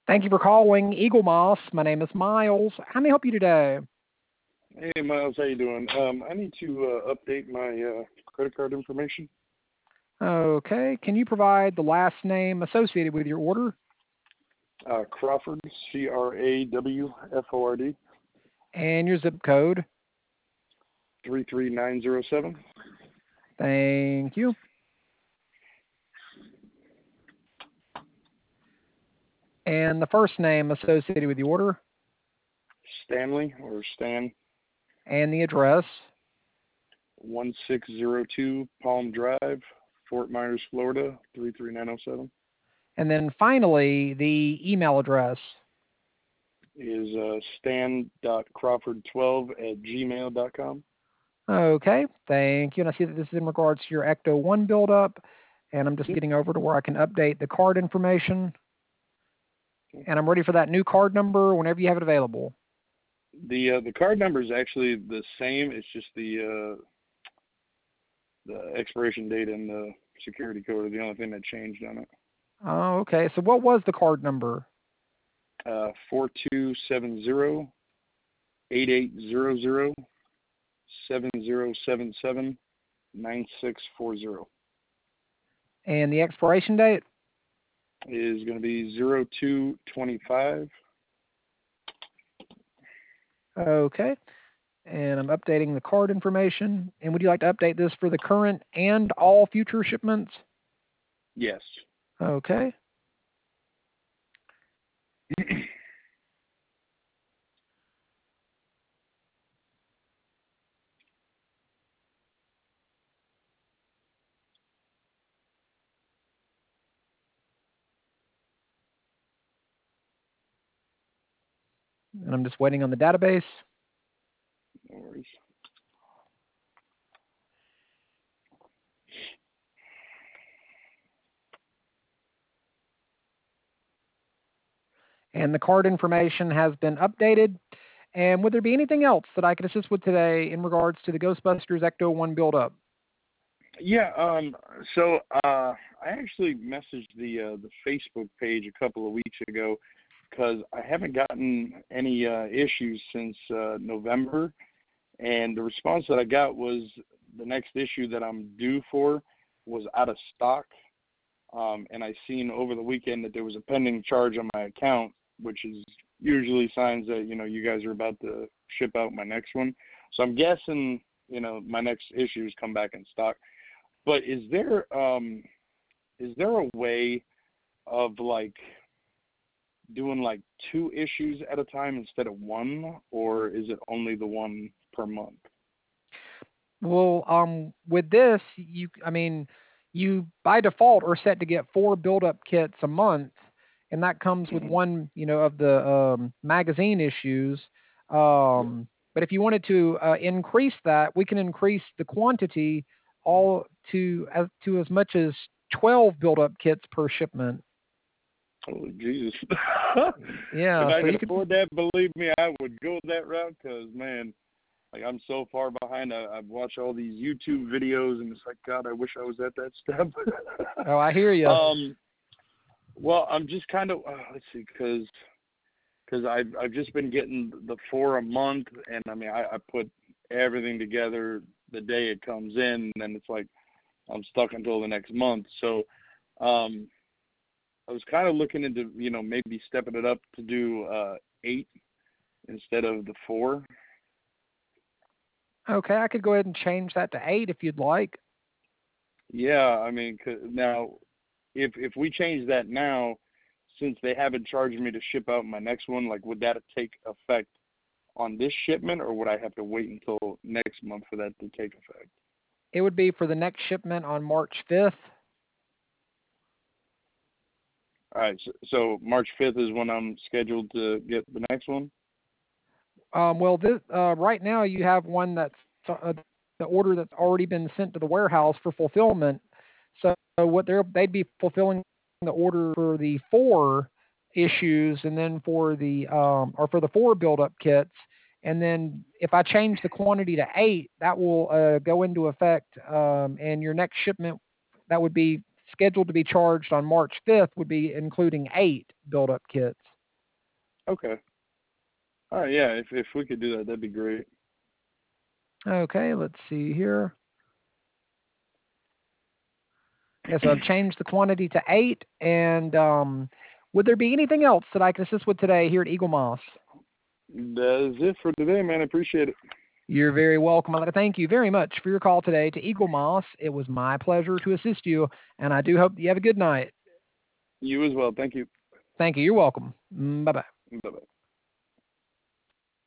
Thank you for calling Eagle Moss. My name is Miles. How may I help you today? Hey Miles, how you doing? I need to update my credit card information. Okay. Can you provide the last name associated with your order Crawford, Crawford, and your zip code? 33907. Thank you. And the first name associated with the order Stanley or Stan, and the address. 1602 Palm Drive, Fort Myers, Florida 33907. And then finally, the email address. Is stan.crawford12@gmail.com. Okay. Thank you. And I see that this is in regards to your Ecto 1 buildup. And I'm just Yep. getting over to where I can update the card information. And I'm ready for that new card number whenever you have it available. The card number is actually the same. It's just the expiration date and the security code are the only thing that changed on it. Oh, okay. So what was the card number? 4270-8800-7077-9640 And the expiration date? is going to be 0225. Okay. And I'm updating the card information. And would you like to update this for the current and all future shipments? Yes. Okay. And I'm just waiting on the database. No worries. And the card information has been updated. And would there be anything else that I could assist with today in regards to the Ghostbusters Ecto 1 build-up? Yeah. So I actually messaged the Facebook page a couple of weeks ago because I haven't gotten any issues since November, and the response that I got was the next issue that I'm due for was out of stock. And I seen over the weekend that there was a pending charge on my account, which is usually signs that, you guys are about to ship out my next one. So I'm guessing, my next issues come back in stock. But is there a way of doing two issues at a time instead of one, or is it only the one per month? Well, with this, you by default are set to get 4 build-up kits a month, and that comes with Mm-hmm. one, of the magazine issues. But if you wanted to increase that, we can increase the quantity all to as much as 12 build-up kits per shipment. Oh, Jesus. If Yeah, I so could you could. afford that, believe me, I would go that route because, man, I'm so far behind. I've watched all these YouTube videos, and it's like, God, I wish I was at that step. Oh, I hear you. Well, I'm just kind of, let's see, because I've just been getting the 4 a month, and, I put everything together the day it comes in, and then it's like I'm stuck until the next month. So, I was kind of looking into, maybe stepping it up to do 8 instead of the 4. Okay, I could go ahead and change that to 8 if you'd like. Yeah, 'cause now, if we change that now, since they haven't charged me to ship out my next one, would that take effect on this shipment, or would I have to wait until next month for that to take effect? It would be for the next shipment on March 5th. All right, so March 5th is when I'm scheduled to get the next one? Well, right now you have one that's the order that's already been sent to the warehouse for fulfillment. So they'd be fulfilling the order for the 4 issues, and then for the or for the 4 build-up kits. And then if I change the quantity to 8, that will go into effect, and your next shipment that would be scheduled to be charged on March 5th would be including 8 build-up kits. Okay. All right. Yeah. If we could do that, that'd be great. Okay, let's see here. Okay, so I've changed the quantity to 8. And would there be anything else that I can assist with today here at Eagle Moss? That is it for today, man. I appreciate it. You're very welcome. I'd like to thank you very much for your call today to Eagle Moss. It was my pleasure to assist you, and I do hope you have a good night. You as well. Thank you. Thank you. You're welcome. Bye-bye. Bye bye.